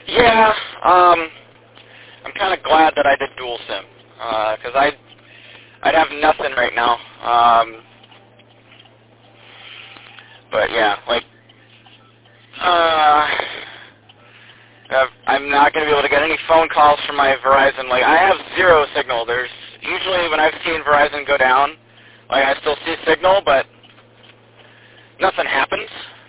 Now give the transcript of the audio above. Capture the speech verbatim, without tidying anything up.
Yeah, um, I'm kind of glad that I did dual SIM, because I'd, I'd have nothing right now. Um, but yeah, like, uh, I've- I'm not going to be able to get any phone calls from my Verizon. Like, I have zero signal. There's, usually when I've seen Verizon go down, like, I still see signal, but nothing happens.